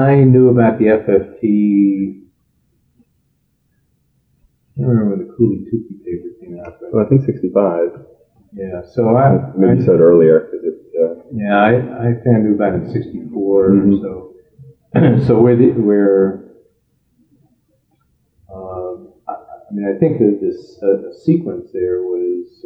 I knew about the FFT. I don't remember when the Cooley-Tukey paper came out. But Well, I think 65. yeah, so I Maybe you said earlier. Cause yeah, I think I knew about it in '64 Mhm. or so. So I mean, I think that this sequence there was.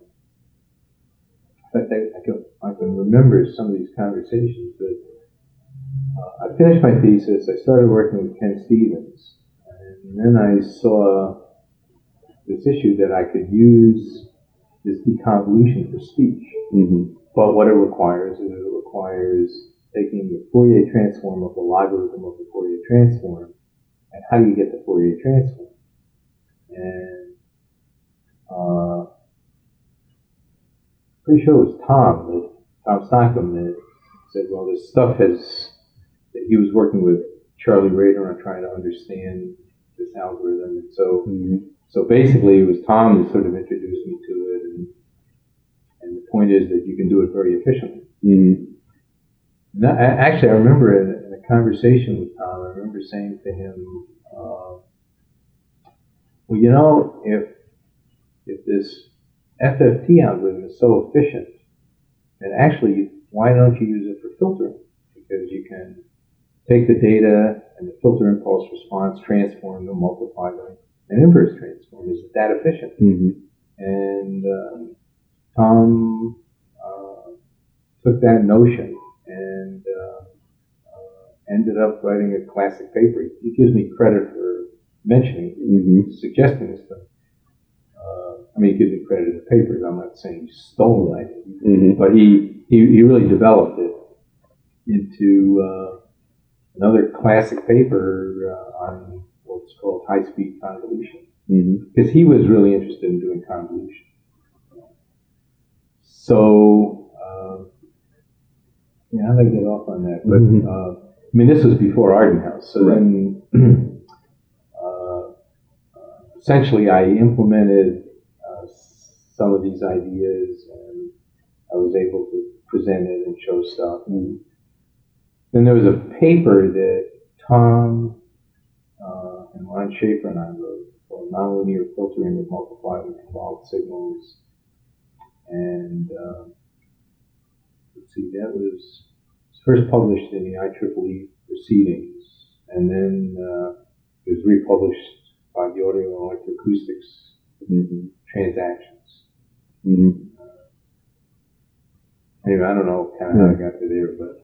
I can remember some of these conversations, but I finished my thesis. I started working with Ken Stevens, and then I saw this issue that I could use this deconvolution for speech. Mm-hmm. But what it requires taking the Fourier transform of the logarithm of the Fourier transform, and how do you get the Fourier transform? And pretty sure it was Tom Stockham, that said, well, this stuff that he was working with Charlie Rader on trying to understand this algorithm. And so basically it was Tom that sort of introduced me to it. And the point is that you can do it very efficiently. Mm-hmm. Actually, I remember in a conversation with Tom, I remember saying to him, well, you know, if this FFT algorithm is so efficient, then actually, why don't you use it for filtering? Because you can take the data and the filter impulse response, transform them, multiply them, and inverse transform. Is it that efficient? Mm-hmm. And Tom took that notion and ended up writing a classic paper. He gives me credit for mentioning, suggesting this stuff. I mean, he gives me credit in the papers. I'm not saying he stole it, but he really developed it into another classic paper on what's called high-speed convolution. Because he was really interested in doing convolution. So, how did I get off on that? But I mean, this was before Arden House. So then, essentially, I implemented some of these ideas, and I was able to present it and show stuff. And then there was a paper that Tom and Ron Schaefer and I wrote called Nonlinear Filtering with Multiplied and Convolved Signals. And let's see, that was first published in the IEEE Proceedings, and then it was republished by the Audio and Electroacoustics Transactions. Anyway, I don't know kind of how I got to there, but